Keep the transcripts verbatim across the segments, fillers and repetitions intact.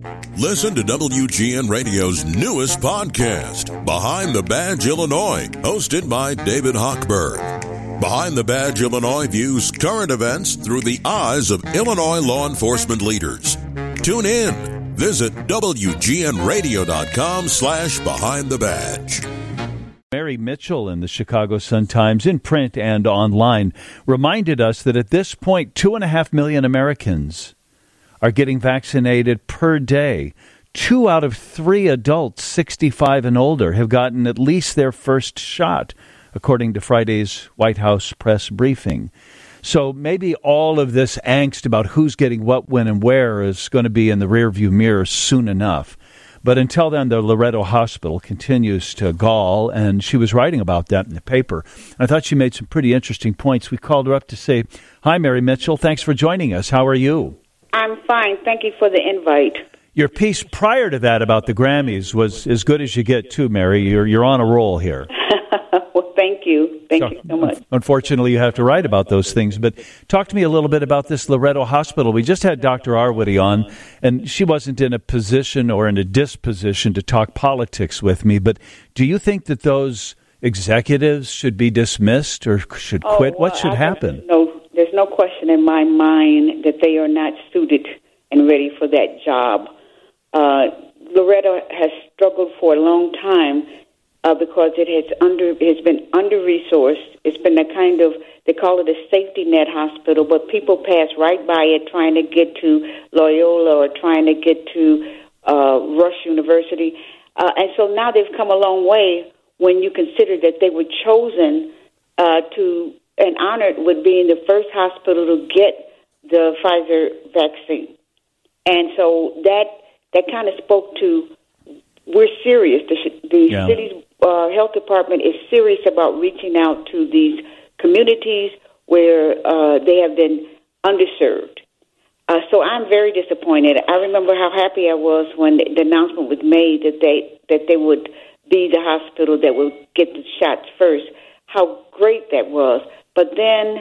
Listen to W G N Radio's newest podcast, Behind the Badge Illinois, hosted by David Hochberg. Behind the Badge Illinois views current events through the eyes of Illinois law enforcement leaders. Tune in. Visit W G N radio dot com slash behind the badge. Mary Mitchell in the Chicago Sun-Times, in print and online, reminded us that at this point, two and a half million Americans are getting vaccinated per day. Two out of three adults sixty-five and older have gotten at least their first shot, according to Friday's White House press briefing. So maybe all of this angst about who's getting what, when, and where is going to be in the rearview mirror soon enough. But until then, the Loretto Hospital continues to gall, and she was writing about that in the paper. I thought she made some pretty interesting points. We called her up to say, hi, Mary Mitchell. Thanks for joining us. How are you? I'm fine. Thank you for the invite. Your piece prior to that about the Grammys was as good as you get, too, Mary. You're you're on a roll here. Well, thank you. Thank so, you so much. Unfortunately, you have to write about those things. But talk to me a little bit about this Loretto Hospital. We just had Doctor Arwady on, and she wasn't in a position or in a disposition to talk politics with me. But do you think that those executives should be dismissed or should quit? Oh, what should I happen? No. There's no question in my mind that they are not suited and ready for that job. Uh, Loretto has struggled for a long time uh, because it has under has been under-resourced. It's been a kind of, they call it a safety net hospital, but people pass right by it trying to get to Loyola or trying to get to uh, Rush University. Uh, and so now they've come a long way when you consider that they were chosen uh, to and honored with being the first hospital to get the Pfizer vaccine. And so that that kind of spoke to, we're serious. The, the yeah. city's uh, health department is serious about reaching out to these communities where uh, they have been underserved. Uh, so I'm very disappointed. I remember how happy I was when the announcement was made that they that they would be the hospital that would get the shots first. How great that was. But then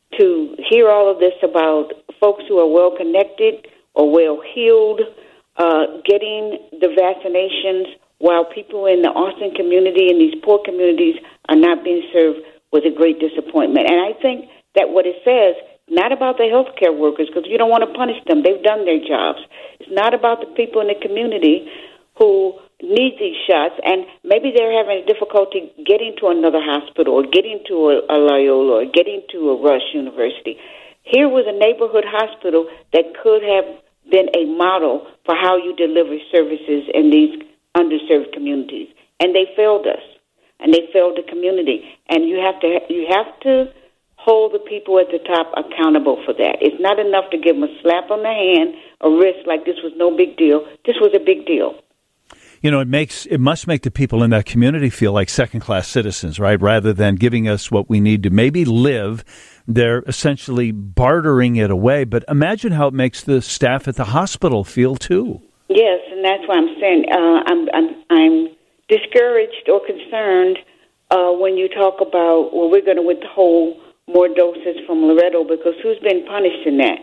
to hear all of this about folks who are well-connected or well-heeled, uh, getting the vaccinations while people in the Austin community and these poor communities are not being served was a great disappointment. And I think that what it says, not about the healthcare workers, because you don't want to punish them. They've done their jobs. It's not about the people in the community who need these shots, and maybe they're having difficulty getting to another hospital or getting to a, a Loyola or getting to a Rush University. Here was a neighborhood hospital that could have been a model for how you deliver services in these underserved communities, and they failed us, and they failed the community. And you have to you have to hold the people at the top accountable for that. It's not enough to give them a slap on the hand, a wrist like this was no big deal. This was a big deal. You know, it makes it must make the people in that community feel like second-class citizens, right? Rather than giving us what we need to maybe live, they're essentially bartering it away. But imagine how it makes the staff at the hospital feel, too. Yes, and that's why I'm saying uh, I'm, I'm I'm discouraged or concerned uh, when you talk about, well, we're going to withhold more doses from Loretto, because who's been punished in that?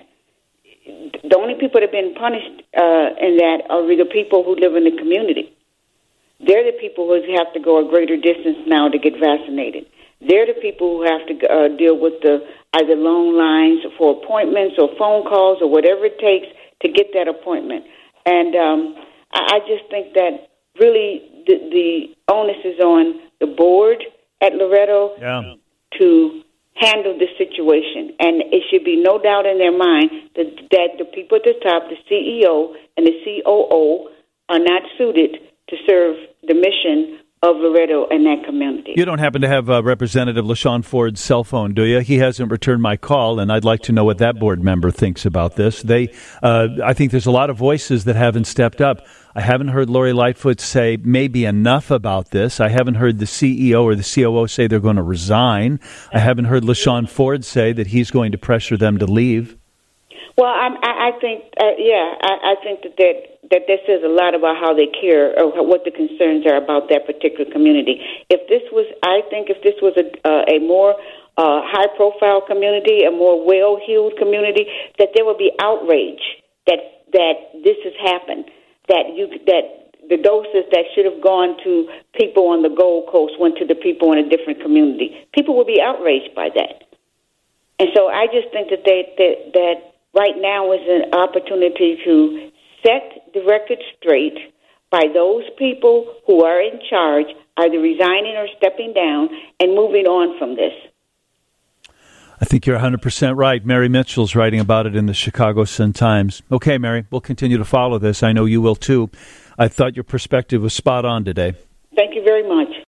The only people that have been punished uh, in that are the people who live in the community. They're the people who have to go a greater distance now to get vaccinated. They're the people who have to uh, deal with the either long lines for appointments or phone calls or whatever it takes to get that appointment. And um, I, I just think that really the, the onus is on the board at Loretto yeah. to handle the situation. And it should be no doubt in their mind that, that the people at the top, the C E O and the C O O, are not suited to serve the mission of Loretto and that community. You don't happen to have uh, Representative LaShawn Ford's cell phone, do you? He hasn't returned my call, and I'd like to know what that board member thinks about this. They, uh, I think there's a lot of voices that haven't stepped up. I haven't heard Lori Lightfoot say maybe enough about this. I haven't heard the C E O or the C O O say they're going to resign. I haven't heard LaShawn Ford say that he's going to pressure them to leave. Well, I'm, I, I think, uh, yeah, I, I think that, that that this says a lot about how they care or what the concerns are about that particular community. If this was, I think, if this was a uh, a more uh, high-profile community, a more well-heeled community, that there would be outrage that that this has happened. that you that the doses that should have gone to people on the Gold Coast went to the people in a different community. People will be outraged by that. And so I just think that they, that, that right now is an opportunity to set the record straight by those people who are in charge, either resigning or stepping down, and moving on from this. I think you're one hundred percent right. Mary Mitchell's writing about it in the Chicago Sun-Times. Okay, Mary, we'll continue to follow this. I know you will, too. I thought your perspective was spot on today. Thank you very much.